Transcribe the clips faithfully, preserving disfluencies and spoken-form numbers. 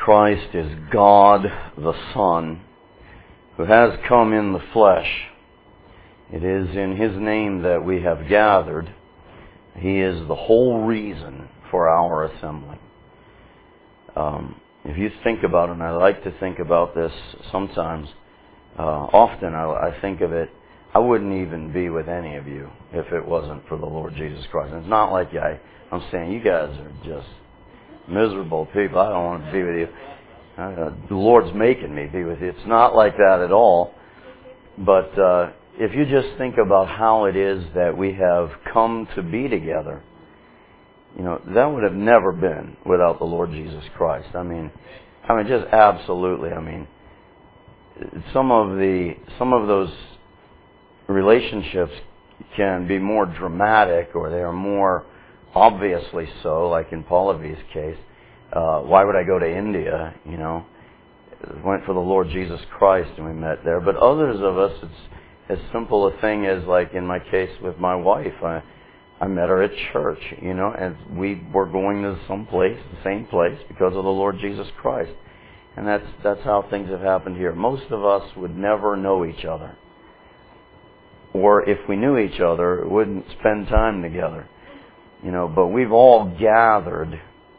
Christ is God the Son, who has come in the flesh. It is in His name that we have gathered. He is the whole reason for our assembly. Um, if you think about it, and I like to think about this sometimes, uh, often I, I think of it, I wouldn't even be with any of you if it wasn't for the Lord Jesus Christ. And it's not like I, I'm saying you guys are just miserable people. I don't want to be with you. Uh, the Lord's making me be with you. It's not like that at all. But uh, if you just think about how it is that we have come to be together, you know, that would have never been without the Lord Jesus Christ. I mean, I mean, just absolutely. I mean, some of the some of those relationships can be more dramatic, or they are more obviously so, like in Paul Levy's case. Uh, why would I go to India? You know, went for the Lord Jesus Christ and we met there. But others of us, it's as simple a thing as, like in my case with my wife, I, I met her at church, you know, and we were going to some place, the same place, because of the Lord Jesus Christ. And that's that's how things have happened here. Most of us would never know each other. Or if we knew each other, wouldn't spend time together. You know, but we've all gathered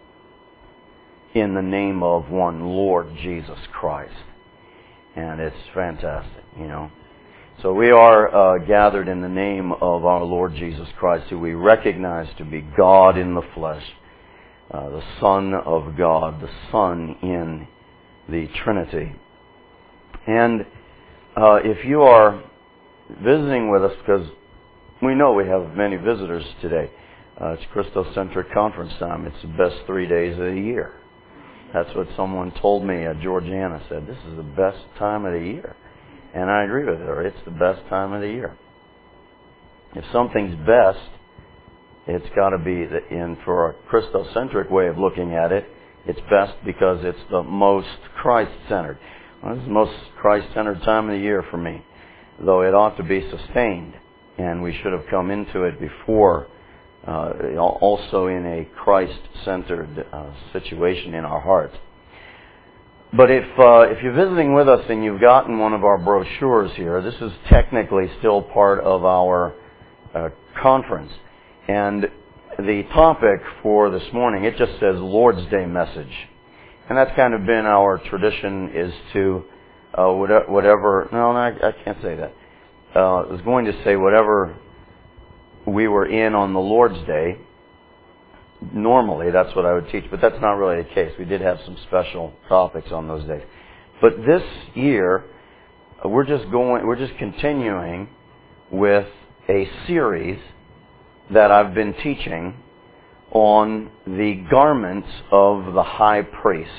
in the name of one Lord Jesus Christ. And it's fantastic, you know. So we are uh, gathered in the name of our Lord Jesus Christ, who we recognize to be God in the flesh, uh, the Son of God, the Son in the Trinity. And uh, if you are visiting with us, because we know we have many visitors today. Uh, it's Christocentric Conference time. It's the best three days of the year. That's what someone told me. Uh, Georgiana said, this is the best time of the year. And I agree with her. It's the best time of the year. If something's best, it's got to be, the, in for a Christocentric way of looking at it, it's best because it's the most Christ-centered. Well, this is the most Christ-centered time of the year for me, though it ought to be sustained, and we should have come into it before, uh, also in a Christ-centered uh, situation in our hearts. But if uh, if you're visiting with us and you've gotten one of our brochures here, this is technically still part of our uh, conference. And the topic for this morning, it just says Lord's Day Message. And that's kind of been our tradition, is to Uh, whatever, no, no, I, I can't say that. Uh, I was going to say whatever we were in on the Lord's Day, normally that's what I would teach, but that's not really the case. We did have some special topics on those days. But this year, we're just going, we're just continuing with a series that I've been teaching on the garments of the high priest.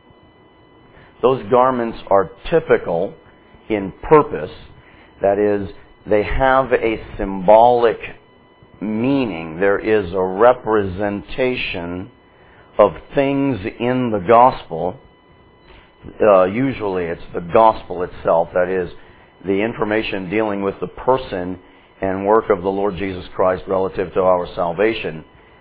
Those garments are typical in purpose. That is, they have a symbolic meaning. There is a representation of things in the gospel. Uh, usually it's the gospel itself. That is, the information dealing with the person and work of the Lord Jesus Christ relative to our salvation.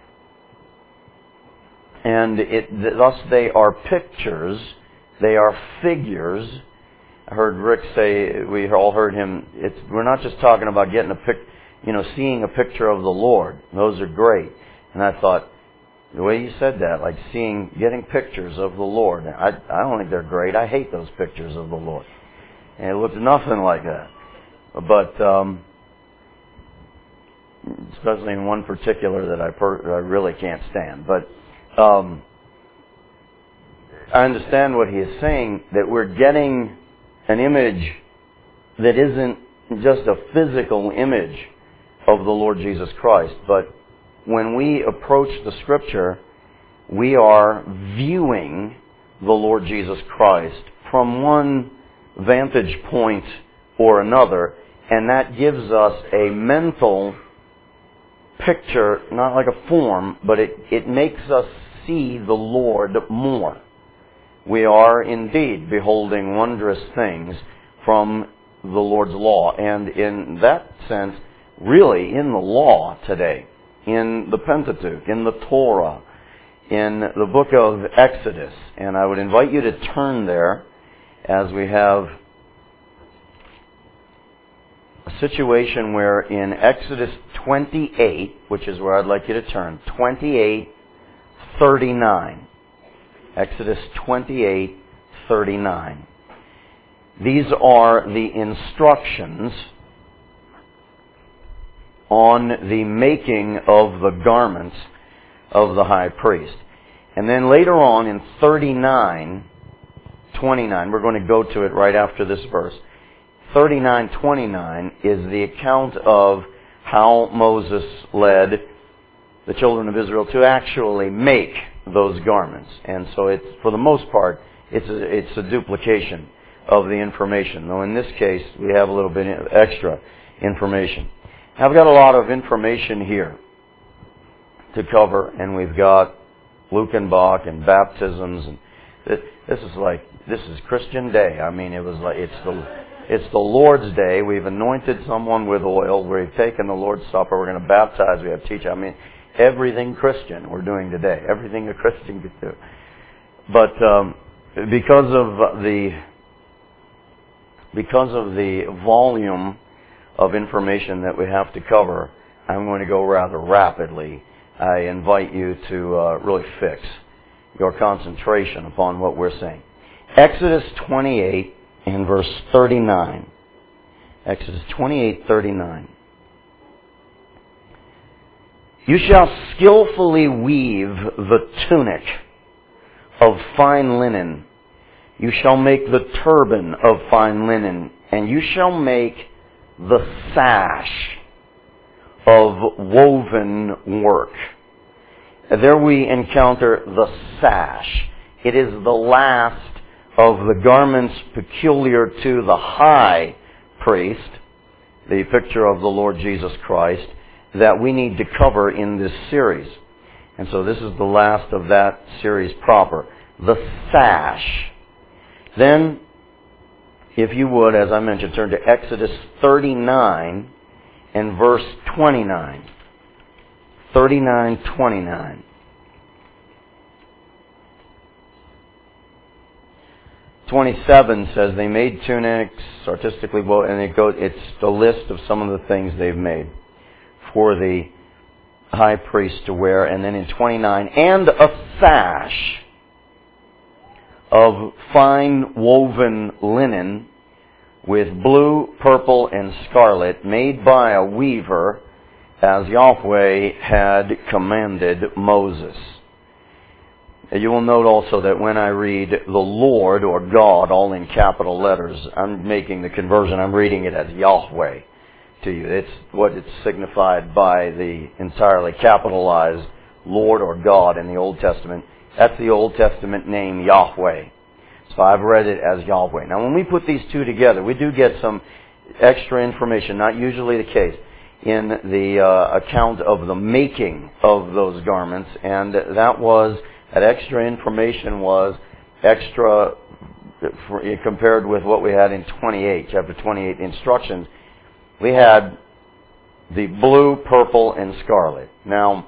And it, thus they are pictures. They are figures. I heard Rick say, we all heard him, it's, we're not just talking about getting a pic, you know, seeing a picture of the Lord. Those are great. And I thought, the way you said that, like seeing, getting pictures of the Lord, I, I don't think they're great. I hate those pictures of the Lord. And it looks nothing like that. But, um, especially in one particular that I, per, I really can't stand. But, um, I understand what he is saying, that we're getting an image that isn't just a physical image of the Lord Jesus Christ. But when we approach the Scripture, we are viewing the Lord Jesus Christ from one vantage point or another, and that gives us a mental picture, not like a form, but it, it makes us see the Lord more. We are indeed beholding wondrous things from the Lord's law. And in that sense, really in the law today, in the Pentateuch, in the Torah, in the book of Exodus. And I would invite you to turn there as we have a situation where in Exodus twenty-eight, which is where I'd like you to turn, twenty-eight thirty-nine. Exodus twenty-eight thirty-nine. These are the instructions on the making of the garments of the high priest. And then later on in thirty-nine twenty-nine, we're going to go to it right after this verse. thirty-nine twenty-nine is the account of how Moses led the children of Israel to actually make those garments. And so it's, for the most part, it's a, it's a duplication of the information. Though in this case, we have a little bit of extra information. I've got a lot of information here to cover, and we've got Lukenbach and baptisms, and this, this is like, this is Christian Day. I mean, it was like, it's the, it's the Lord's Day. We've anointed someone with oil. We've taken the Lord's Supper. We're going to baptize. We have teach. I mean, everything Christian we're doing today. Everything a Christian could do. But um, because of the because of the volume of information that we have to cover, I'm going to go rather rapidly. I invite you to uh, really fix your concentration upon what we're saying. Exodus twenty-eight and verse thirty-nine. Exodus twenty-eight thirty-nine. You shall skillfully weave the tunic of fine linen. You shall make the turban of fine linen, and you shall make the sash of woven work. There we encounter the sash. It is the last of the garments peculiar to the high priest, the picture of the Lord Jesus Christ, that we need to cover in this series. And so this is the last of that series proper. The sash. Then, if you would, as I mentioned, turn to Exodus thirty-nine and verse twenty-nine. thirty-nine twenty-nine. twenty-seven says they made tunics artistically woven, and it goes, it's the list of some of the things they've made for the high priest to wear. And then in twenty-nine, and a sash of fine woven linen with blue, purple, and scarlet, made by a weaver, as Yahweh had commanded Moses. You will note also that when I read the Lord or God, all in capital letters, I'm making the conversion. I'm reading it as Yahweh to you. It's what it's signified by the entirely capitalized Lord or God in the Old Testament. That's the Old Testament name Yahweh. So I've read it as Yahweh. Now when we put these two together, we do get some extra information, not usually the case, in the uh, account of the making of those garments. And that was, that extra information was extra for, compared with what we had in twenty-eight, chapter twenty-eight, instructions. We had the blue, purple, and scarlet. Now,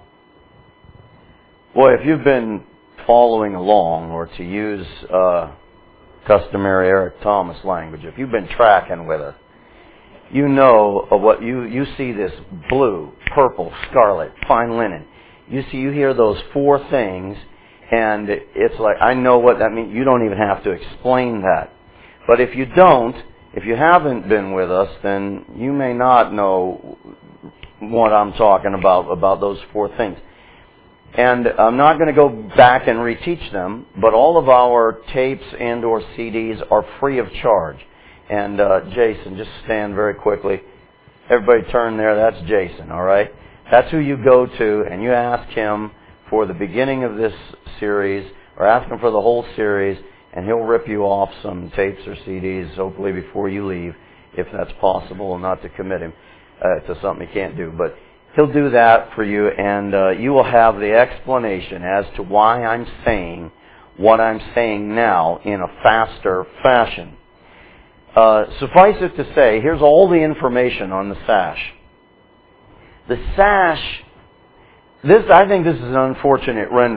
boy, if you've been following along, or to use uh, customary Eric Thomas language, if you've been tracking with us, you know of what you you see this blue, purple, scarlet, fine linen. You see, you hear those four things, and it's like, I know what that means. You don't even have to explain that. But if you don't, if you haven't been with us, then you may not know what I'm talking about, about those four things. And I'm not going to go back and reteach them, but all of our tapes and or C Ds are free of charge. And uh, Jason, just stand very quickly. Everybody turn there. That's Jason, all right? That's who you go to, and you ask him for the beginning of this series, or ask him for the whole series, and he'll rip you off some tapes or C Ds, hopefully before you leave, if that's possible, and not to commit him uh, to something he can't do. But he'll do that for you, and uh, you will have the explanation as to why I'm saying what I'm saying now in a faster fashion. Uh, suffice it to say, here's all the information on the sash. The sash, this I think this is an unfortunate rendering.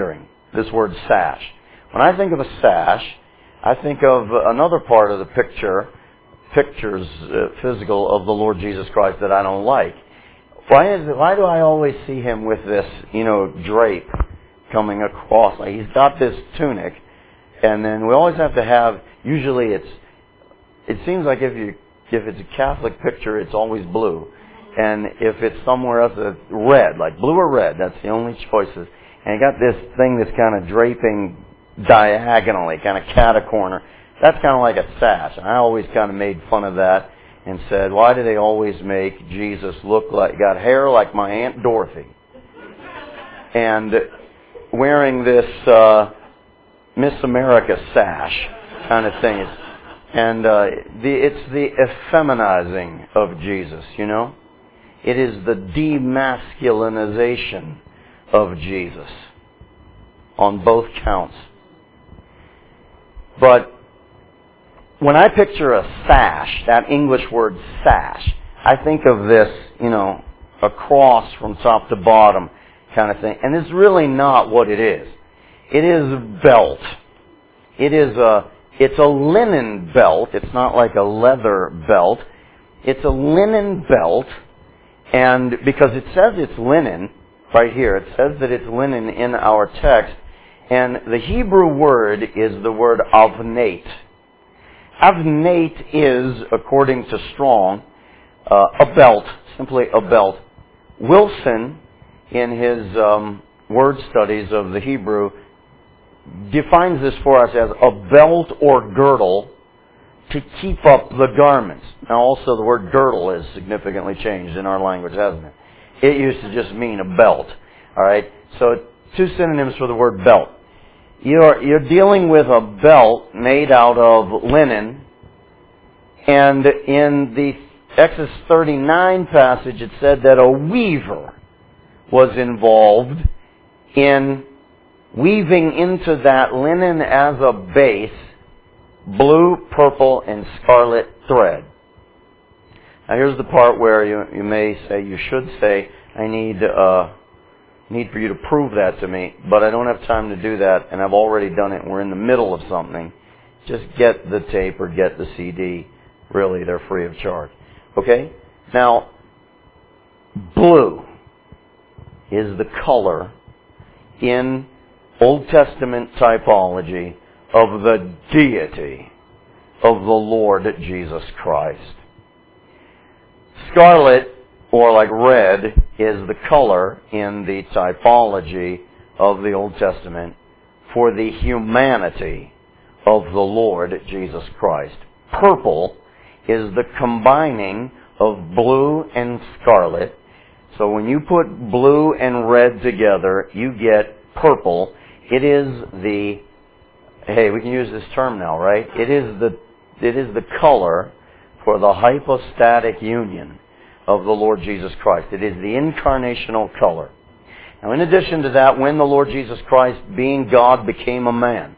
this word sash. When I think of a sash, I think of another part of the picture, pictures, uh, physical, of the Lord Jesus Christ that I don't like. Why is it, why do I always see him with this, you know, drape coming across? Like, he's got this tunic, and then we always have to have, usually it's, it seems like if you, if it's a Catholic picture, it's always blue. And if it's somewhere else, it's red, like blue or red, that's the only choices. And you got this thing that's kind of draping diagonally, kind of cat-a-corner. That's kind of like a sash. And I always kind of made fun of that and said, why do they always make Jesus look like, got hair like my Aunt Dorothy? And wearing this uh, Miss America sash kind of thing. And uh, the, it's the effeminizing of Jesus, you know? It is the demasculinization of Jesus on both counts. But when I picture a sash, that English word sash, I think of this, you know, a cross from top to bottom kind of thing. And it's really not what it is. It is a belt. It is a, it's a linen belt. It's not like a leather belt. It's a linen belt. And because it says it's linen, right here, it says that it's linen in our text. And the Hebrew word is the word avnate. Avnate is, according to Strong, uh, a belt, simply a belt. Wilson, in his um, word studies of the Hebrew, defines this for us as a belt or girdle to keep up the garments. Now also the word girdle is significantly changed in our language, hasn't it? It used to just mean a belt. Alright? So two synonyms for the word belt. You're, you're dealing with a belt made out of linen, and in the Exodus thirty-nine passage it said that a weaver was involved in weaving into that linen as a base blue, purple, and scarlet thread. Now here's the part where you, you may say, you should say, I need uh, need for you to prove that to me, but I don't have time to do that, and I've already done it, and we're in the middle of something. Just get the tape or get the C D. Really, they're free of charge. Okay? Now, blue is the color in Old Testament typology of the deity of the Lord Jesus Christ. Scarlet, or like red, is the color in the typology of the Old Testament for the humanity of the Lord Jesus Christ. Purple is the combining of blue and scarlet. So when you put blue and red together, you get purple. It is the, hey, we can use this term now, right? It is the, it is the color for the hypostatic union of the Lord Jesus Christ. It is the incarnational color. Now, in addition to that, when the Lord Jesus Christ, being God, became a man,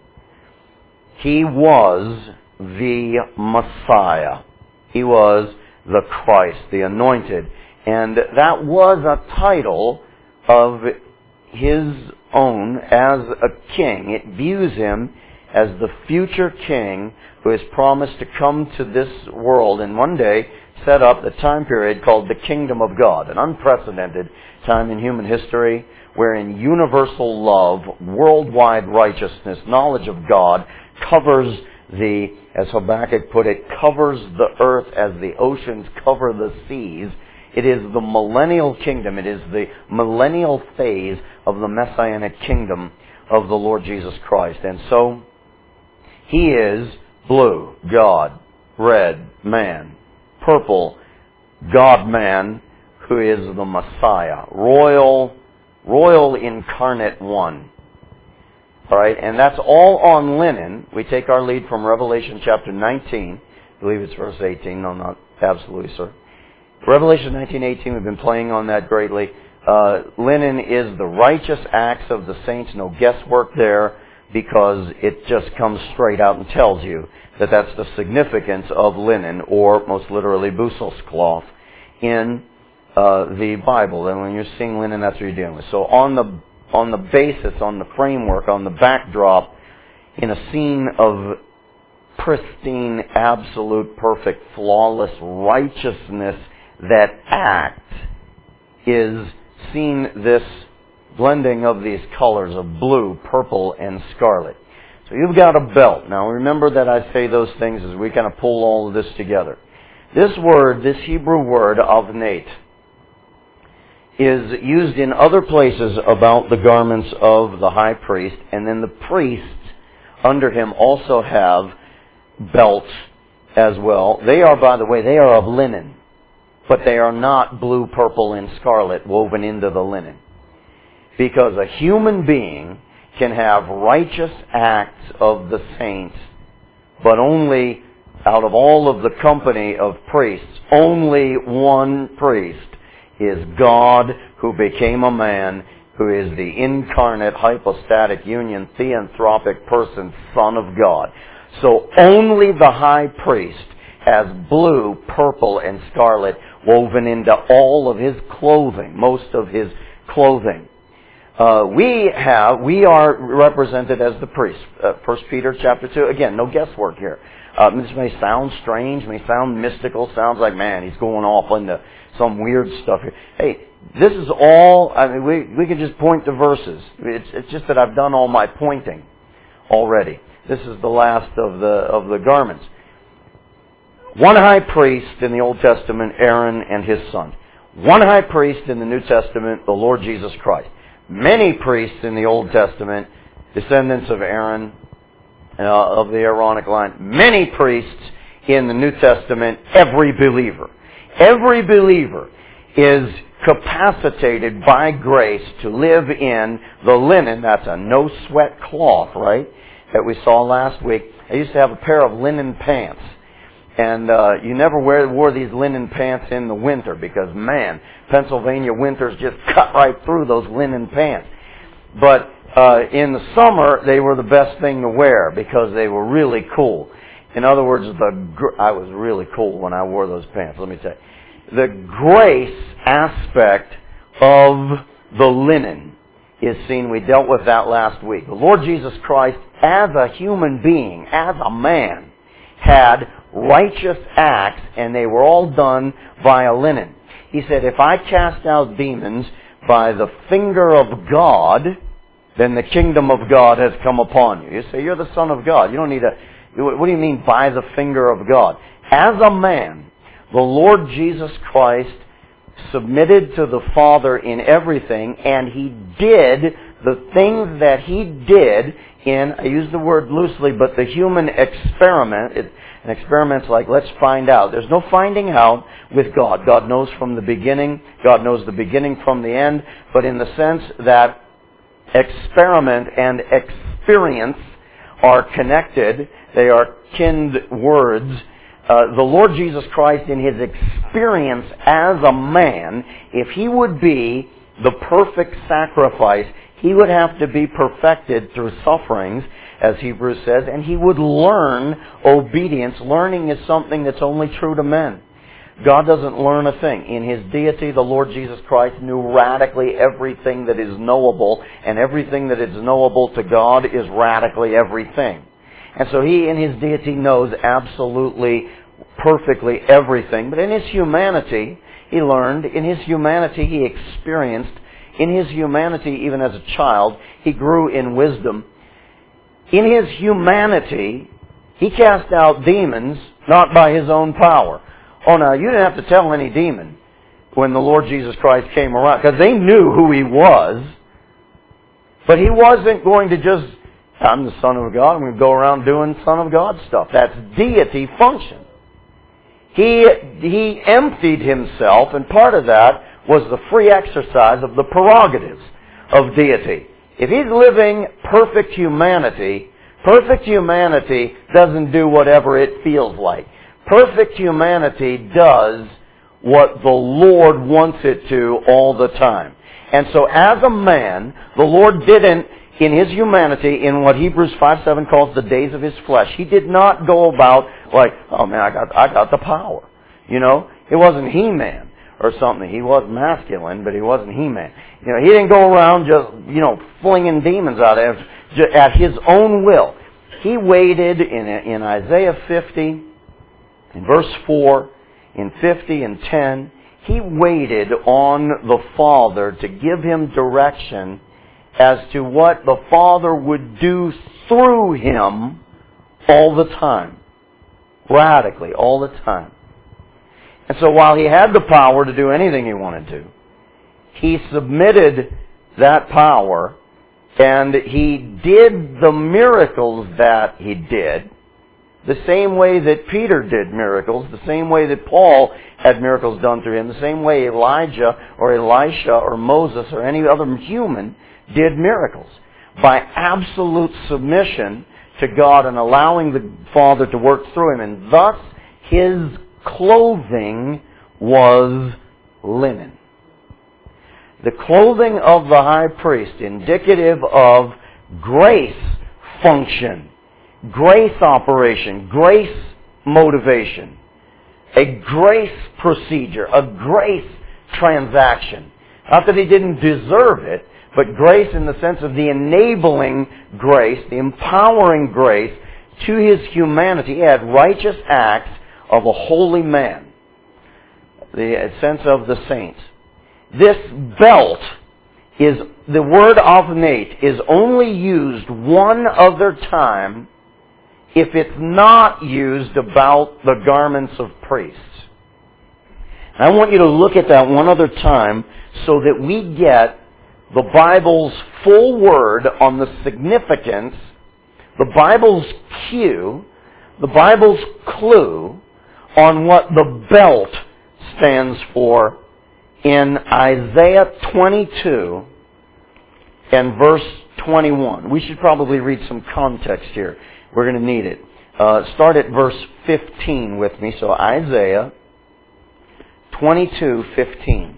He was the Messiah. He was the Christ, the anointed. And that was a title of His own as a king. It views Him as the future king who is promised to come to this world and one day set up the time period called the Kingdom of God, an unprecedented time in human history wherein universal love, worldwide righteousness, knowledge of God covers the, as Habakkuk put it, covers the earth as the oceans cover the seas. It is the millennial kingdom. It is the millennial phase of the messianic kingdom of the Lord Jesus Christ. And so, He is blue, God, red, man, purple, God-man, who is the Messiah, royal, royal incarnate one. All right, and that's all on linen. We take our lead from Revelation chapter nineteen. I believe it's verse eighteen. No, not absolutely, sir. Revelation nineteen eighteen, we've been playing on that greatly. Uh, linen is the righteous acts of the saints. No guesswork there, because it just comes straight out and tells you that that's the significance of linen, or most literally busos cloth, in uh, the Bible. And when you're seeing linen, that's what you're dealing with. So on the on the basis, on the framework, on the backdrop, in a scene of pristine, absolute, perfect, flawless righteousness that acts, is seen this blending of these colors of blue, purple, and scarlet. So you've got a belt. Now remember that I say those things as we kind of pull all of this together. This word, this Hebrew word, avneit, is used in other places about the garments of the high priest, and then the priests under him also have belts as well. They are, by the way, they are of linen, but they are not blue, purple, and scarlet woven into the linen. Because a human being can have righteous acts of the saints, but only out of all of the company of priests, only one priest is God, who became a man, who is the incarnate, hypostatic union, theanthropic person, Son of God. So only the high priest has blue, purple, and scarlet woven into all of his clothing, most of his clothing. Uh, we have, we are represented as the priest. Uh, First Peter chapter two. Again, no guesswork here. Uh, this may sound strange, may sound mystical, sounds like, man, he's going off into some weird stuff here. Hey, this is all, I mean, we, we can just point to verses. It's, it's just that I've done all my pointing already. This is the last of the, of the garments. One high priest in the Old Testament, Aaron and his son. One high priest in the New Testament, the Lord Jesus Christ. Many priests in the Old Testament, descendants of Aaron, uh, of the Aaronic line. Many priests in the New Testament, every believer. Every believer is capacitated by grace to live in the linen. That's a no-sweat cloth, right? That we saw last week. I used to have a pair of linen pants. And uh, you never wear, wore these linen pants in the winter because, man, Pennsylvania winters just cut right through those linen pants. But uh, in the summer, they were the best thing to wear because they were really cool. In other words, the gr- I was really cool when I wore those pants, let me tell you. The grace aspect of the linen is seen. We dealt with that last week. The Lord Jesus Christ, as a human being, as a man, had righteous acts, and they were all done via linen. He said, if I cast out demons by the finger of God, then the kingdom of God has come upon you. You say, you're the Son of God. You don't need a... What do you mean, by the finger of God? As a man, the Lord Jesus Christ submitted to the Father in everything, and He did the things that He did in, I use the word loosely, but the human experiment. It, an experiment's like, let's find out. There's no finding out with God. God knows from the beginning. God knows the beginning from the end. But in the sense that experiment and experience are connected, they are kinned words. Uh, the Lord Jesus Christ, in His experience as a man, if He would be the perfect sacrifice, He would have to be perfected through sufferings, as Hebrews says, and He would learn obedience. Learning is something that's only true to men. God doesn't learn a thing. In His deity, the Lord Jesus Christ knew radically everything that is knowable, and everything that is knowable to God is radically everything. And so He, in His deity, knows absolutely, perfectly everything. But in His humanity, He learned. In His humanity, He experienced. In His humanity, even as a child, He grew in wisdom. In His humanity, He cast out demons, not by His own power. Oh, now, you didn't have to tell any demon when the Lord Jesus Christ came around, because they knew who He was. But He wasn't going to just, I'm the Son of God, I'm going to go around doing Son of God stuff. That's deity function. He, he emptied Himself, and part of that was the free exercise of the prerogatives of deity. If He's living perfect humanity, perfect humanity doesn't do whatever it feels like. Perfect humanity does what the Lord wants it to all the time. And so as a man, the Lord didn't, in His humanity, in what Hebrews five seven calls the days of His flesh, He did not go about like, oh man, I got, I got the power. You know, it wasn't He-Man. or something. He was masculine, but he wasn't He-Man. You know, he didn't go around just, you know, flinging demons out of him at his own will. He waited in, in Isaiah fifty, in verse four, in fifty and ten, he waited on the Father to give him direction as to what the Father would do through him all the time. Radically, all the time. And so while he had the power to do anything he wanted to, he submitted that power and he did the miracles that he did the same way that Peter did miracles, the same way that Paul had miracles done through him, the same way Elijah or Elisha or Moses or any other human did miracles. By absolute submission to God and allowing the Father to work through him. And thus his clothing was linen. The clothing of the high priest, indicative of grace function, grace operation, grace motivation, a grace procedure, a grace transaction. Not that he didn't deserve it, but grace in the sense of the enabling grace, the empowering grace to his humanity. He had righteous acts of a holy man, the sense of the saint. This belt is, the word avnate is only used one other time if it's not used about the garments of priests. And I want you to look at that one other time so that we get the Bible's full word on the significance, the Bible's cue, the Bible's clue on what the belt stands for in Isaiah twenty-two and verse twenty-one. We should probably read some context here. We're going to need it. Uh, start at verse fifteen with me. So Isaiah twenty-two fifteen.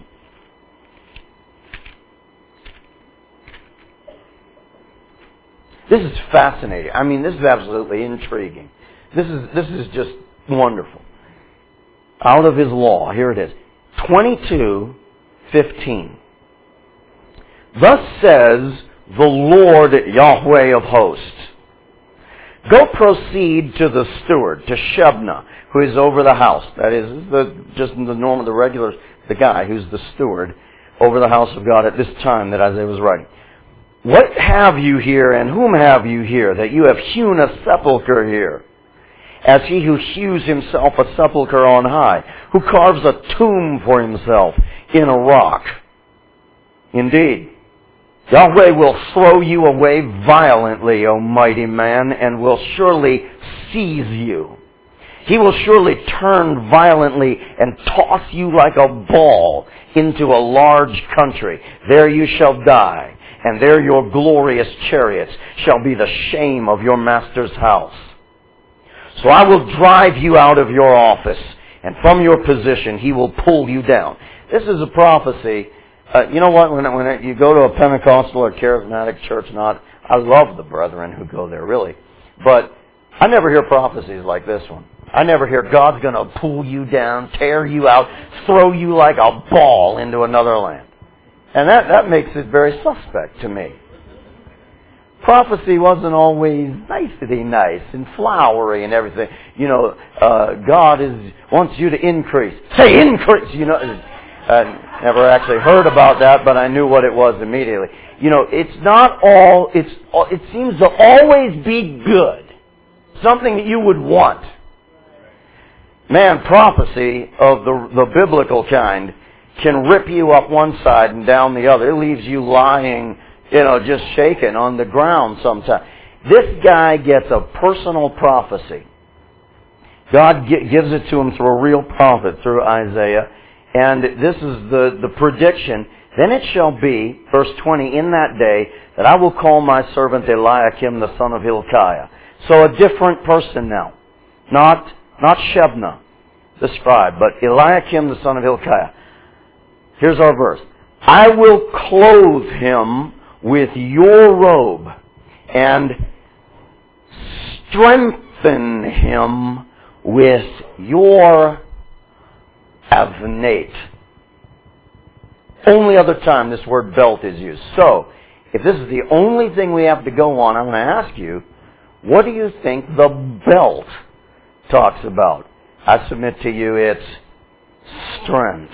This is fascinating. I mean, this is absolutely intriguing. This is this is just wonderful. Out of his law, here it is. twenty-two fifteen. Thus says the Lord Yahweh of hosts, go proceed to the steward, to Shebna, who is over the house. That is, the just the normal, the regular, the guy who's the steward over the house of God at this time that Isaiah was writing. What have you here, and whom have you here, that you have hewn a sepulchre here? As he who hews himself a sepulchre on high, who carves a tomb for himself in a rock. Indeed, Yahweh will throw you away violently, O mighty man, and will surely seize you. He will surely turn violently and toss you like a ball into a large country. There you shall die, and there your glorious chariots shall be the shame of your master's house. So I will drive you out of your office, and from your position he will pull you down. This is a prophecy. Uh, you know what? When, when you go to a Pentecostal or charismatic church, not I love the brethren who go there, really. But I never hear prophecies like this one. I never hear God's going to pull you down, tear you out, throw you like a ball into another land. And that, that makes it very suspect to me. Prophecy wasn't always nicety nice and flowery and everything. You know, uh, God is wants you to increase. Say increase! You know, I never actually heard about that, but I knew what it was immediately. You know, it's not all, it's, it seems to always be good. Something that you would want. Man, prophecy of the, the biblical kind can rip you up one side and down the other. It leaves you lying, you know, just shaken on the ground sometimes. This guy gets a personal prophecy. God gives it to him through a real prophet, through Isaiah. And this is the, the prediction. Then it shall be, verse twenty, in that day, that I will call my servant Eliakim, the son of Hilkiah. So a different person now. Not, not Shebna, the scribe, but Eliakim, the son of Hilkiah. Here's our verse. I will clothe him with your robe and strengthen him with your avnate. only other time this word belt is used. So, if this is the only thing we have to go on, I'm going to ask you, what do you think the belt talks about? I submit to you it's strength.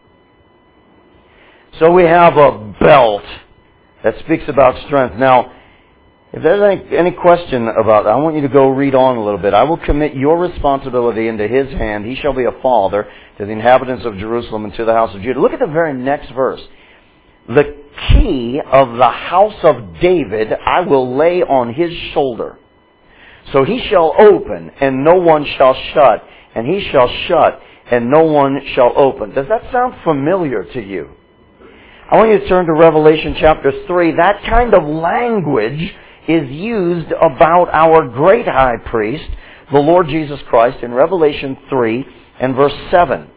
So we have a belt that speaks about strength. Now, if there's any, any question about that, I want you to go read on a little bit. I will commit your responsibility into His hand. He shall be a father to the inhabitants of Jerusalem and to the house of Judah. Look at the very next verse. The key of the house of David I will lay on his shoulder. So he shall open, and no one shall shut, and he shall shut, and no one shall open. Does that sound familiar to you? I want you to turn to Revelation chapter three. That kind of language is used about our great high priest, the Lord Jesus Christ, in Revelation three and verse seven.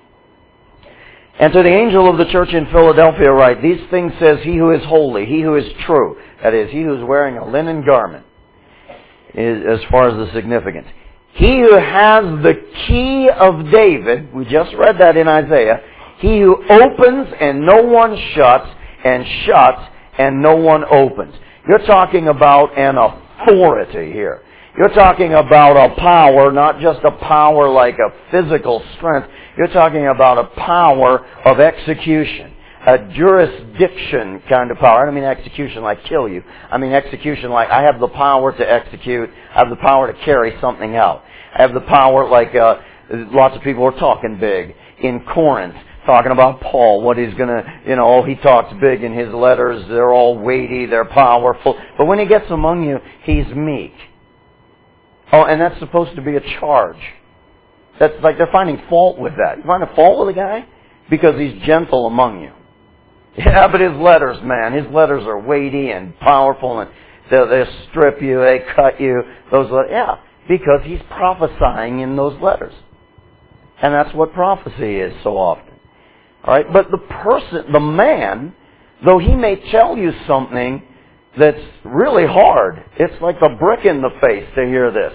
And to the angel of the church in Philadelphia write, these things says he who is holy, he who is true, that is, he who is wearing a linen garment, is, as far as the significance. He who has the key of David, we just read that in Isaiah, he who opens and no one shuts, and shuts and no one opens. You're talking about an authority here. You're talking about a power, not just a power like a physical strength. You're talking about a power of execution, a jurisdiction kind of power. I don't mean execution like kill you. I mean execution like I have the power to execute. I have the power to carry something out. I have the power like uh, lots of people are talking big in Corinth, talking about Paul, what he's going to, you know, oh, he talks big in his letters. They're all weighty. They're powerful. But when he gets among you, he's meek. Oh, and that's supposed to be a charge. That's like they're finding fault with that. You find a fault with a guy? Because he's gentle among you. Yeah, but his letters, man, his letters are weighty and powerful, and they'll, they'll strip you, they cut you. Those letters, yeah, because he's prophesying in those letters. And that's what prophecy is so often. All right, but the person, the man, though he may tell you something that's really hard, it's like a brick in the face to hear this.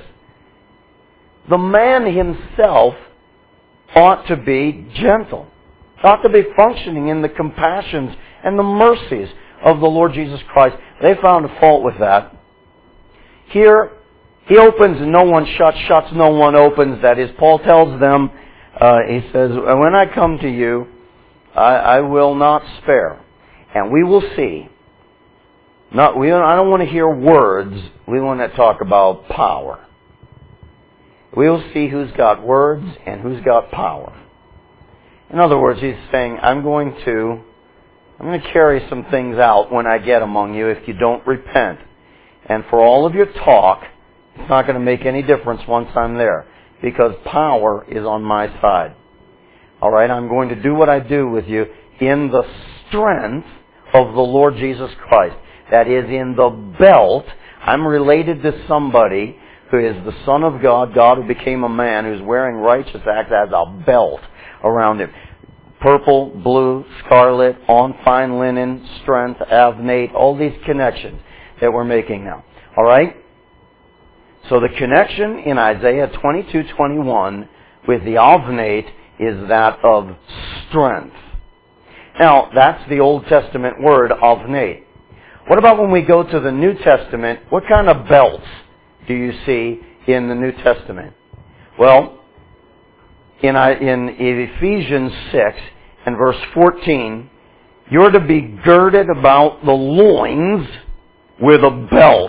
The man himself ought to be gentle, ought to be functioning in the compassions and the mercies of the Lord Jesus Christ. They found a fault with that. Here, he opens and no one shuts, shuts no one opens. That is, Paul tells them, uh, he says, when I come to you, I, I will not spare. And we will see. Not, we, I don't want to hear words. We want to talk about power. We'll see who's got words and who's got power. In other words, he's saying, I'm going to, I'm going to carry some things out when I get among you if you don't repent. And for all of your talk, it's not going to make any difference once I'm there, because power is on my side. All right, I'm going to do what I do with you in the strength of the Lord Jesus Christ. That is, in the belt. I'm related to somebody who is the Son of God, God who became a man, who's wearing righteous acts as a belt around him. Purple, blue, scarlet, on fine linen, strength, avnate, all these connections that we're making now. All right? So the connection in Isaiah twenty-two twenty-one with the avnate is that of strength. Now, that's the Old Testament word, avnate. What about when we go to the New Testament? What kind of belts do you see in the New Testament? Well, in, in Ephesians six and verse fourteen, you're to be girded about the loins with a belt.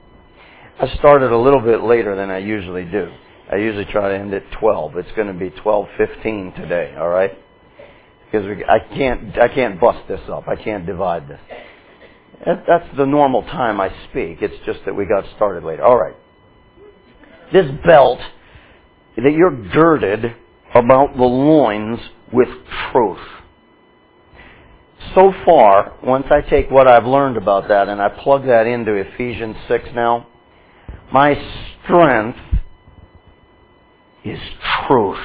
I started a little bit later than I usually do. I usually try to end at twelve. It's going to be twelve fifteen today, all right? Because we, I can't I can't bust this up. I can't divide this. That's the normal time I speak. It's just that we got started later. All right. This belt, that you're girded about the loins with truth. So far, once I take what I've learned about that and I plug that into Ephesians six now, my strength is truth.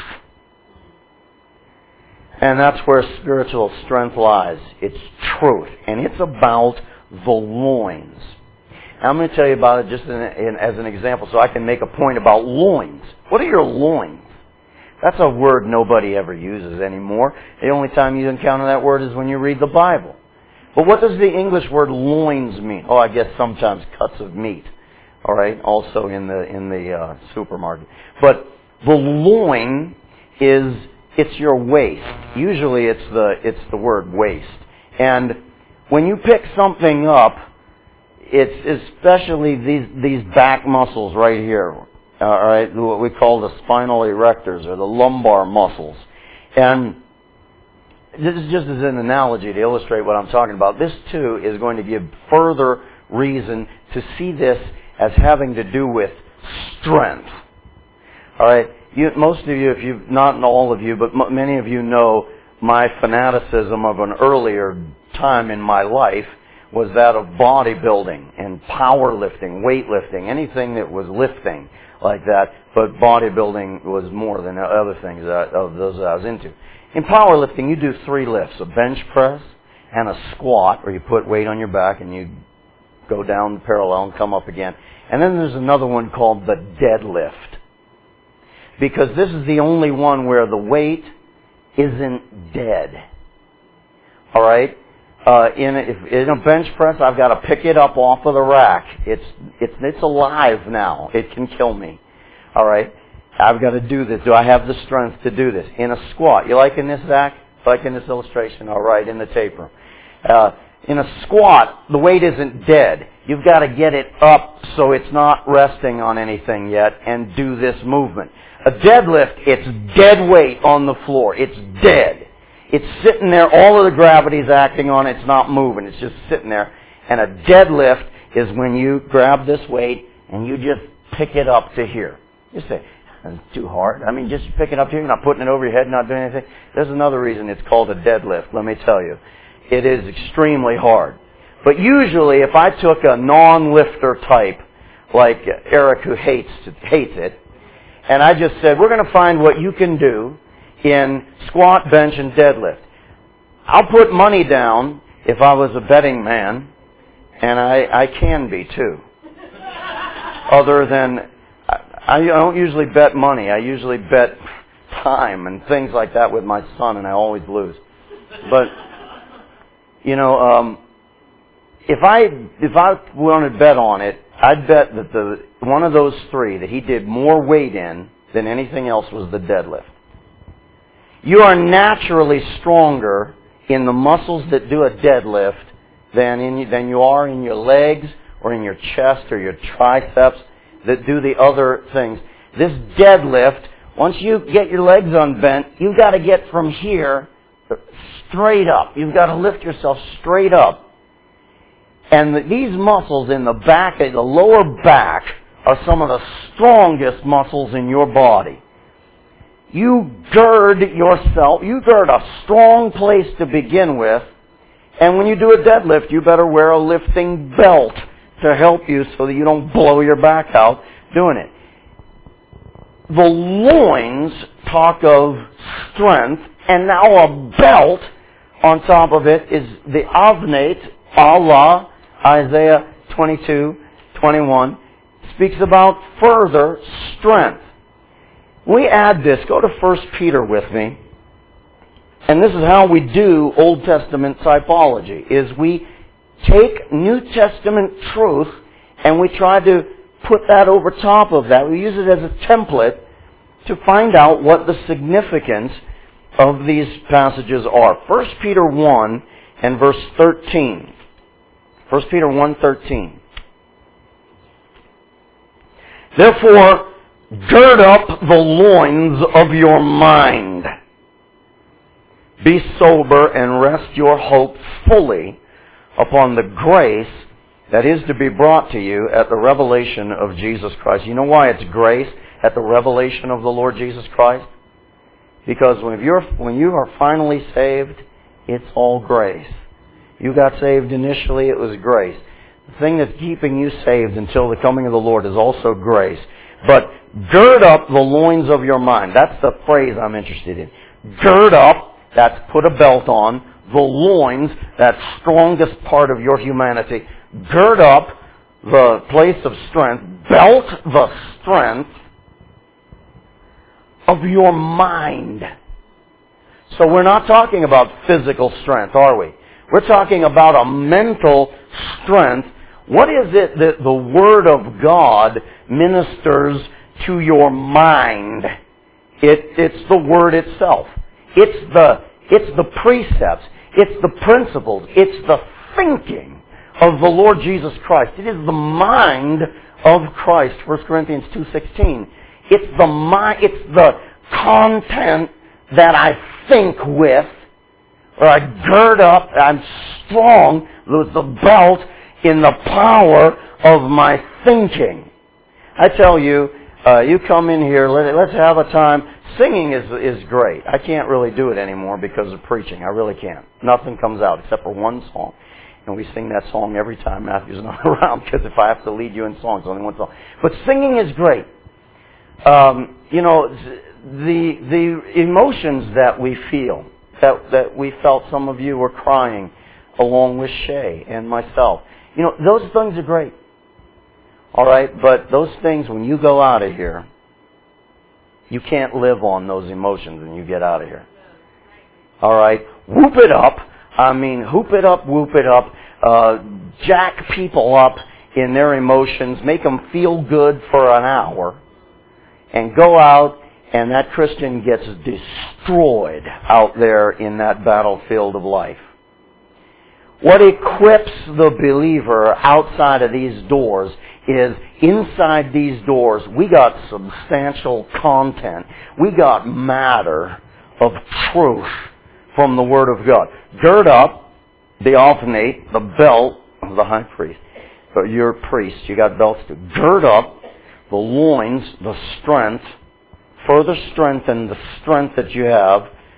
And that's where spiritual strength lies. It's truth. And it's about the loins. Now, I'm going to tell you about it just in, in, as an example so I can make a point about loins. What are your loins? That's a word nobody ever uses anymore. The only time you encounter that word is when you read the Bible. But what does the English word loins mean? Oh, I guess sometimes cuts of meat. All right, also in the in the uh, supermarket. But the loin is it's your waist. Usually, it's the it's the word waist. And when you pick something up, it's especially these these back muscles right here. All right, what we call the spinal erectors or the lumbar muscles. And this is just as an analogy to illustrate what I'm talking about. This too is going to give further reason to see this as having to do with strength. All right, you, most of you, if you not all of you, but m- many of you know my fanaticism of an earlier time in my life was that of bodybuilding and powerlifting, weightlifting, anything that was lifting like that. But bodybuilding was more than other things that, of those that I was into. In powerlifting, you do three lifts: a bench press and a squat, where you put weight on your back and you go down parallel and come up again. And then there's another one called the deadlift, because this is the only one where the weight isn't dead. All right? Uh, in, a, if, in a bench press, I've got to pick it up off of the rack. It's it's it's alive now. It can kill me. All right? I've got to do this. Do I have the strength to do this? In a squat. You liking this, Zach? Liking this illustration? All right, in the tape room. Uh, in a squat, the weight isn't dead. You've got to get it up so it's not resting on anything yet and do this movement. A deadlift, it's dead weight on the floor. It's dead. It's sitting there. All of the gravity's acting on it. It's not moving. It's just sitting there. And a deadlift is when you grab this weight and you just pick it up to here. You say, that's too hard. I mean, just pick it up here. You're not putting it over your head, not doing anything. There's another reason it's called a deadlift, let me tell you. It is extremely hard. But usually, if I took a non-lifter type, like Eric, who hates hates it, and I just said, we're going to find what you can do in squat, bench, and deadlift. I'll put money down if I was a betting man, and I, I can be too. Other than, I, I don't usually bet money. I usually bet time and things like that with my son, and I always lose. But, you know, um, if I if I wanted to bet on it, I'd bet that the one of those three that he did more weight in than anything else was the deadlift. You are naturally stronger in the muscles that do a deadlift than in than you are in your legs or in your chest or your triceps that do the other things. This deadlift, once you get your legs unbent, you've got to get from here straight up. You've got to lift yourself straight up. And the, these muscles in the back, the lower back, are some of the strongest muscles in your body. You gird yourself, you gird a strong place to begin with, and when you do a deadlift, you better wear a lifting belt to help you so that you don't blow your back out doing it. The loins talk of strength, and now a belt on top of it is the avnate, Allah, Isaiah twenty-two, twenty-one, speaks about further strength. We add this, go to First Peter with me, and this is how we do Old Testament typology, is we take New Testament truth and we try to put that over top of that. We use it as a template to find out what the significance of these passages are. First Peter one and verse thirteen. First Peter one thirteen. Therefore, gird up the loins of your mind. Be sober and rest your hope fully upon the grace that is to be brought to you at the revelation of Jesus Christ. You know why it's grace at the revelation of the Lord Jesus Christ? Because when you're when you are finally saved, it's all grace. You got saved initially, it was grace. The thing that's keeping you saved until the coming of the Lord is also grace. But gird up the loins of your mind. That's the phrase I'm interested in. Gird up, that's put a belt on. The loins, that strongest part of your humanity. Gird up the place of strength. Belt the strength of your mind. So we're not talking about physical strength, are we? We're talking about a mental strength. What is it that the Word of God ministers to your mind? It, it's the Word itself. It's the, it's the precepts. It's the principles. It's the thinking of the Lord Jesus Christ. It is the mind of Christ. First Corinthians two sixteen. It's the mind, it's the content that I think with, or I gird up, I'm strong with the belt in the power of my thinking. I tell you, uh, you come in here, let, let's have a time. Singing is is great. I can't really do it anymore because of preaching. I really can't. Nothing comes out except for one song. And we sing that song every time Matthew's not around, because if I have to lead you in songs, only one song. But singing is great. Um, you know, the the emotions that we feel, that that we felt, some of you were crying along with Shay and myself. You know, those things are great. All right, but those things, when you go out of here, you can't live on those emotions when you get out of here. All right, whoop it up. I mean, hoop it up, whoop it up. Uh, jack people up in their emotions, make them feel good for an hour, and go out, and that Christian gets destroyed out there in that battlefield of life. What equips the believer outside of these doors is, inside these doors, we got substantial content. We got matter of truth from the Word of God. Gird up, theophanate, the belt of the high priest. But you're a priest, you got belts to gird up, the loins, the strength, further strengthen the strength that you have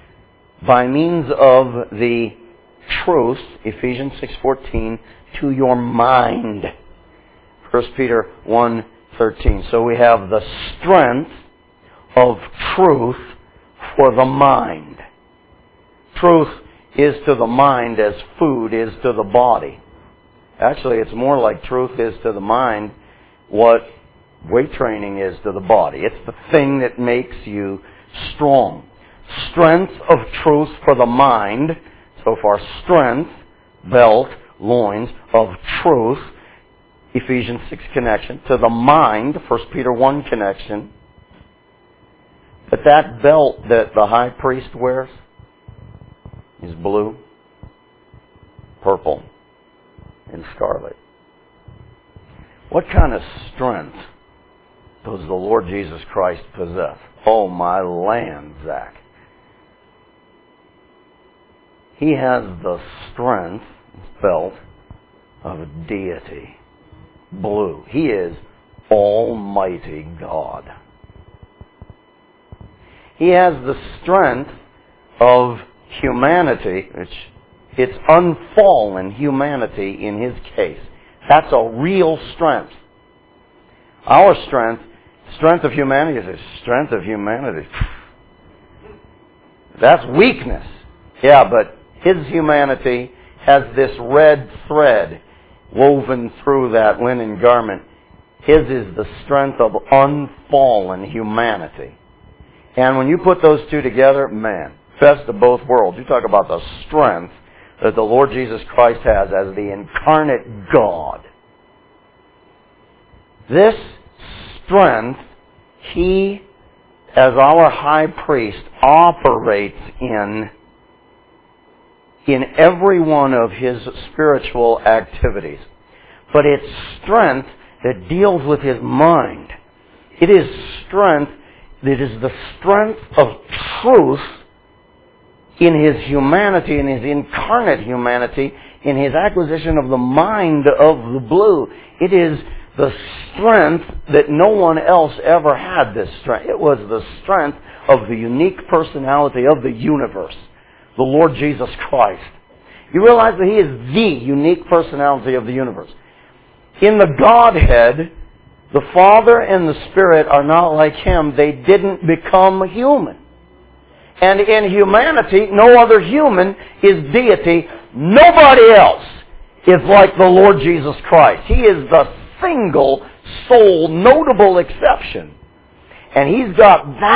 by means of the truth, Ephesians six fourteen, to your mind. First Peter one thirteen. So we have the strength of truth for the mind. Truth is to the mind as food is to the body. Actually, it's more like truth is to the mind what weight training is to the body. It's the thing that makes you strong. Strength of truth for the mind. So far, strength, belt, loins of truth, Ephesians six connection, to the mind, First Peter one connection. But that belt that the high priest wears is blue, purple, and scarlet. What kind of strength does the Lord Jesus Christ possess? Oh, my land, Zach. He has the strength, belt, of deity. Blue. He is Almighty God. He has the strength of humanity, which it's unfallen humanity in His case. That's a real strength. Our strength, strength of humanity is the strength of humanity. That's weakness. Yeah, but His humanity has this red thread woven through that linen garment. His is the strength of unfallen humanity. And when you put those two together, man, best of both worlds. You talk about the strength that the Lord Jesus Christ has as the incarnate God. This strength, He, as our high priest, operates in in every one of His spiritual activities. But it's strength that deals with His mind. It is strength that is the strength of truth in His humanity, in His incarnate humanity, in His acquisition of the mind of the blue. It is the strength that no one else ever had this strength. It was the strength of the unique personality of the universe, the Lord Jesus Christ. You realize that He is the unique personality of the universe. In the Godhead, the Father and the Spirit are not like Him. They didn't become human. And in humanity, no other human is deity. Nobody else is like the Lord Jesus Christ. He is the single, sole, notable exception. And He's got that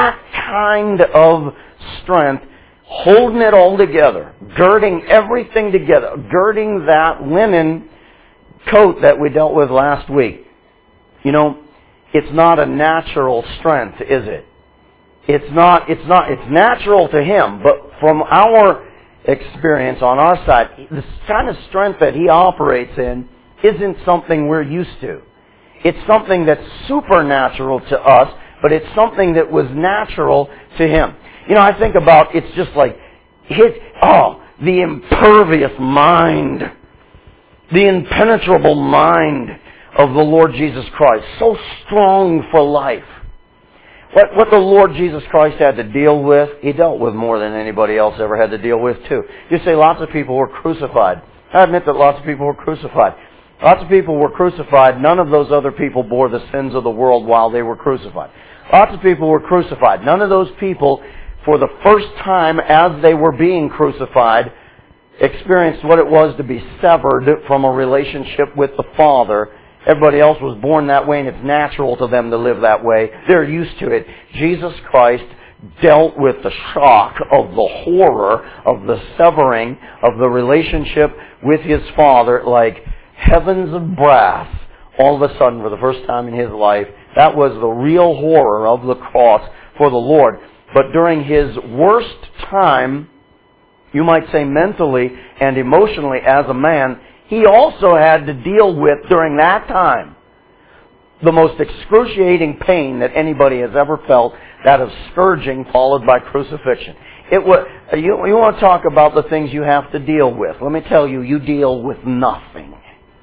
kind of strength, holding it all together, girding everything together, girding that linen coat that we dealt with last week. You know, it's not a natural strength, is it? It's not, it's not, it's natural to Him, but from our experience on our side, the kind of strength that He operates in isn't something we're used to. It's something that's supernatural to us, but it's something that was natural to Him. You know, I think about, it's just like, his, oh, the impervious mind, the impenetrable mind of the Lord Jesus Christ, so strong for life. What, what the Lord Jesus Christ had to deal with, He dealt with more than anybody else ever had to deal with too. You say lots of people were crucified. I admit that lots of people were crucified. Lots of people were crucified. None of those other people bore the sins of the world while they were crucified. Lots of people were crucified. None of those people, for the first time as they were being crucified, experienced what it was to be severed from a relationship with the Father. Everybody else was born that way, and it's natural to them to live that way. They're used to it. Jesus Christ dealt with the shock of the horror of the severing of the relationship with His Father like heavens of brass all of a sudden for the first time in His life. That was the real horror of the cross for the Lord. But during His worst time, you might say mentally and emotionally as a man, He also had to deal with, during that time, the most excruciating pain that anybody has ever felt, that of scourging followed by crucifixion. It was, you, you want to talk about the things you have to deal with. Let me tell you, you deal with nothing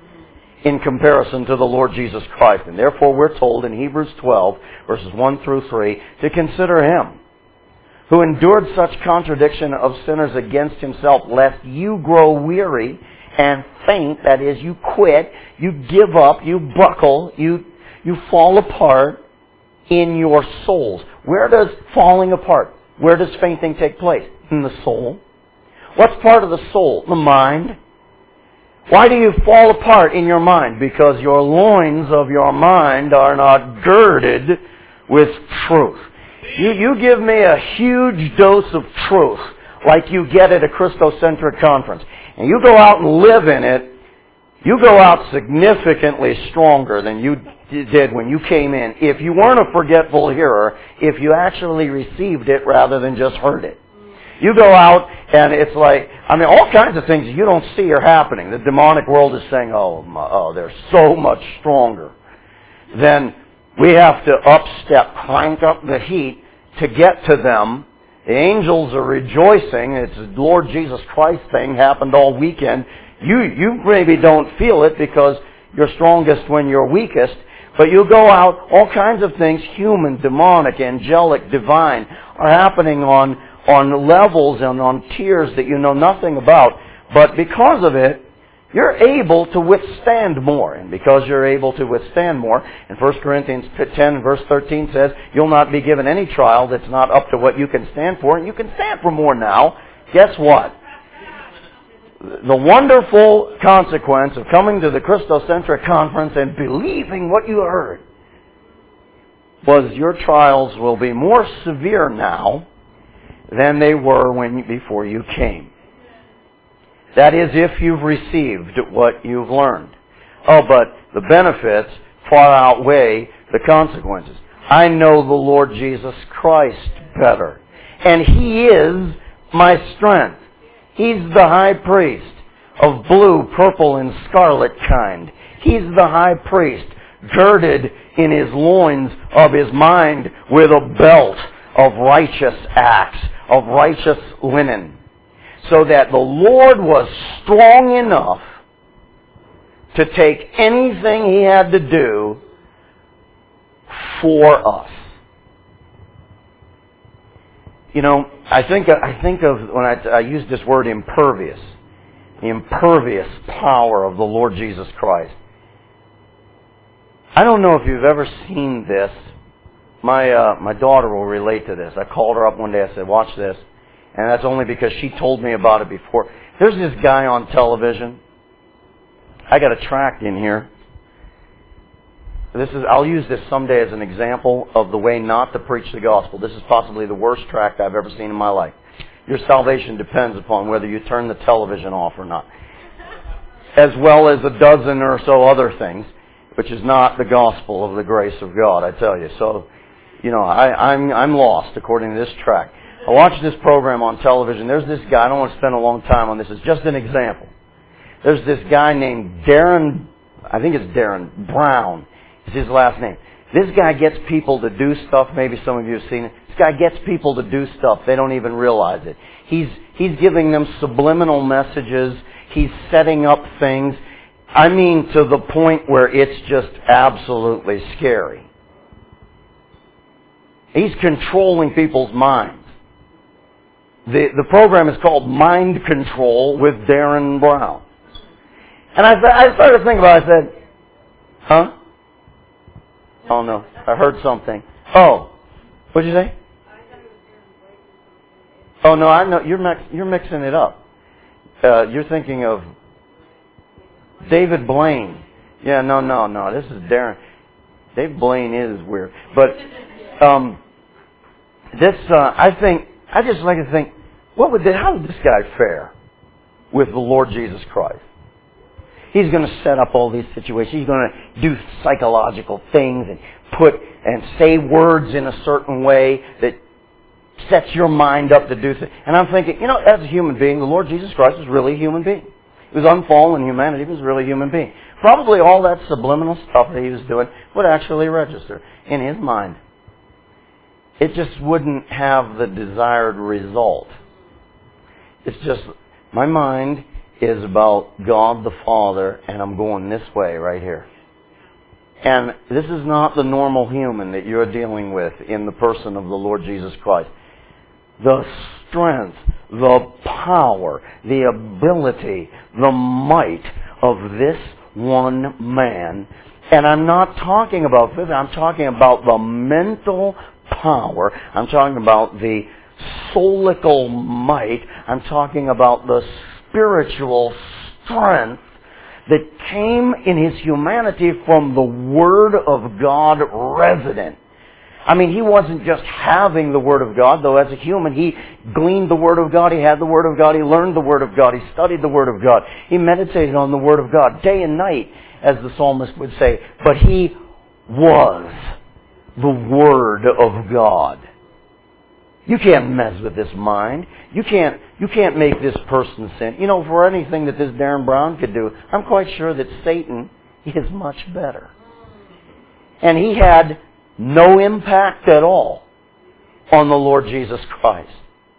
in comparison to the Lord Jesus Christ. And therefore we're told in Hebrews twelve, verses one through three, to consider Him, who endured such contradiction of sinners against Himself, lest you grow weary and faint, that is, you quit, you give up, you buckle, you you fall apart in your souls. Where does falling apart, where does fainting take place? In the soul. What's part of the soul? The mind. Why do you fall apart in your mind? Because your loins of your mind are not girded with truth. You, you give me a huge dose of truth, like you get at a Christocentric conference, and you go out and live in it, you go out significantly stronger than you did when you came in. If you weren't a forgetful hearer, if you actually received it rather than just heard it. You go out and it's like, I mean, all kinds of things you don't see are happening. The demonic world is saying, oh, my, oh, they're so much stronger. Then we have to upstep, crank up the heat to get to them. The angels are rejoicing. It's the Lord Jesus Christ thing happened all weekend. You, you maybe don't feel it because you're strongest when you're weakest. But you go out, all kinds of things, human, demonic, angelic, divine, are happening on, on levels and on tiers that you know nothing about. But because of it, you're able to withstand more. And because you're able to withstand more, and First Corinthians ten verse thirteen says, you'll not be given any trial that's not up to what you can stand for, and you can stand for more now. Guess what? The wonderful consequence of coming to the Christocentric conference and believing what you heard was your trials will be more severe now than they were when before you came. That is, if you've received what you've learned. Oh, but the benefits far outweigh the consequences. I know the Lord Jesus Christ better, and He is my strength. He's the high priest of blue, purple, and scarlet kind. He's the high priest, girded in his loins of his mind with a belt of righteous acts, of righteous linen, so that the Lord was strong enough to take anything He had to do for us. You know, I think I think of when I, I use this word impervious, the impervious power of the Lord Jesus Christ. I don't know if you've ever seen this. My uh, my daughter will relate to this. I called her up one day. I said, "Watch this," and that's only because she told me about it before. There's this guy on television. I got a tract in here. this is, I'll use this someday as an example of the way not to preach the gospel. This is possibly the worst tract I've ever seen in my life. Your salvation depends upon whether you turn the television off or not. As well as a dozen or so other things, which is not the gospel of the grace of God, I tell you. So, you know, I, I'm, I'm lost according to this tract. I watched this program on television. There's this guy, I don't want to spend a long time on this, it's just an example. There's this guy named Darren, I think it's Darren Brown, is his last name. This guy gets people to do stuff, maybe some of you have seen it. This guy gets people to do stuff, they don't even realize it. He's, he's giving them subliminal messages, he's setting up things, I mean to the point where it's just absolutely scary. He's controlling people's minds. The, the program is called Mind Control with Darren Brown. And I, I started to think about it. I said, huh? Oh, no. I heard something. Oh. What'd you say? Oh, no. I know. You're, mix, you're mixing it up. Uh, you're thinking of David Blaine. Yeah, no, no, no. This is Darren. David Blaine is weird. But um, this, uh, I think, I just like to think, what would, how would this guy fare with the Lord Jesus Christ? He's going to set up all these situations. He's going to do psychological things and put and say words in a certain way that sets your mind up to do things. And I'm thinking, you know, as a human being, the Lord Jesus Christ was really a human being. He was unfallen humanity. He was really a human being. Probably all that subliminal stuff that he was doing would actually register in his mind. It just wouldn't have the desired result. It's just, my mind is about God the Father, and I'm going this way right here. And this is not the normal human that you're dealing with in the person of the Lord Jesus Christ. The strength, the power, the ability, the might of this one man. And I'm not talking about physical, I'm talking about the mental power. I'm talking about the soulical might. I'm talking about the spiritual strength that came in his humanity from the Word of God resident. I mean, he wasn't just having the Word of God, though as a human he gleaned the Word of God, he had the Word of God, he learned the Word of God, he studied the Word of God, he meditated on the Word of God day and night, as the psalmist would say. But he was the Word of God. You can't mess with this mind. You can't, you can't make this person sin. You know, for anything that this Darren Brown could do, I'm quite sure that Satan is much better. And he had no impact at all on the Lord Jesus Christ.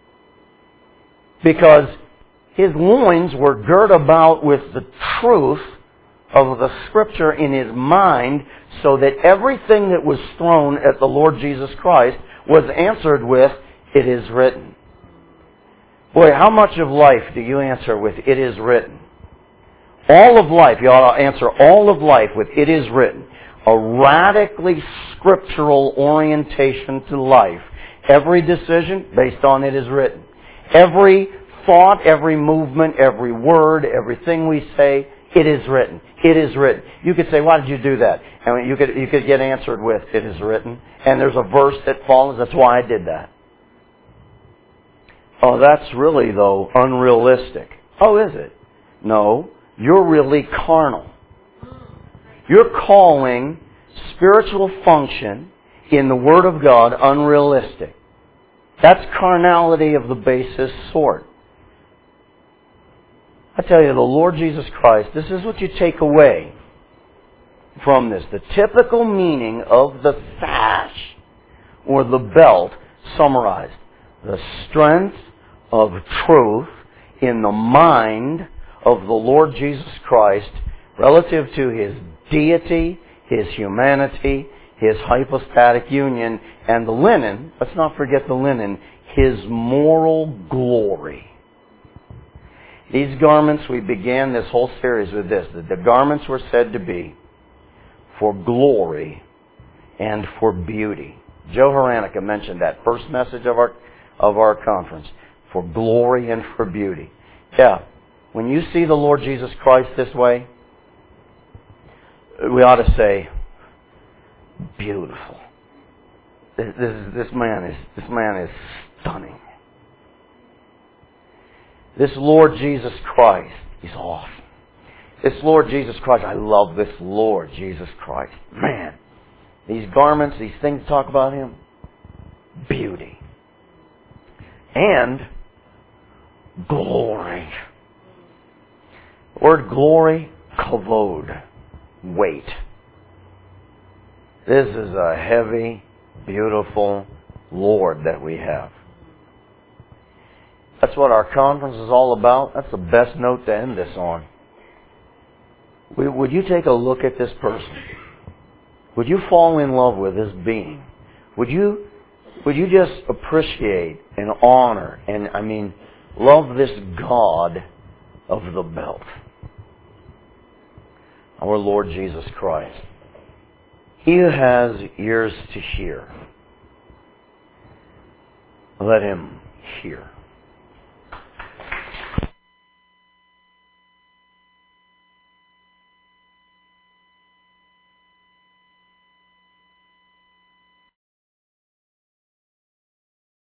Because his loins were girt about with the truth of the Scripture in his mind, so that everything that was thrown at the Lord Jesus Christ was answered with, "It is written." Boy, how much of life do you answer with, "It is written"? All of life, you ought to answer all of life with, "It is written." A radically scriptural orientation to life. Every decision based on "It is written." Every thought, every movement, every word, everything we say, "It is written." It is written. You could say, "Why did you do that?" And you could you could get answered with, "It is written." And there's a verse that follows, "That's why I did that." Oh, that's really, though, unrealistic. Oh, is it? No, you're really carnal. You're calling spiritual function in the Word of God unrealistic. That's carnality of the basest sort. I tell you, the Lord Jesus Christ, this is what you take away from this. The typical meaning of the sash or the belt summarized. The strength of truth in the mind of the Lord Jesus Christ relative to His deity, His humanity, His hypostatic union, and the linen, let's not forget the linen, His moral glory. These garments, we began this whole series with this, that the garments were said to be for glory and for beauty. Joe Haranica mentioned that first message of our of our conference, for glory and for beauty. Yeah, when you see the Lord Jesus Christ this way, we ought to say, beautiful. This, this, this man is this man is stunning. This Lord Jesus Christ is awesome. This Lord Jesus Christ, I love this Lord Jesus Christ. Man, these garments, these things talk about Him. Beauty. And glory. The word glory, kavod, weight. This is a heavy, beautiful Lord that we have. That's what our conference is all about. That's the best note to end this on. Would you take a look at this person? Would you fall in love with this being? Would you, would you just appreciate and honor and, I mean, love this God of the belt? Our Lord Jesus Christ. He who has ears to hear, let him hear.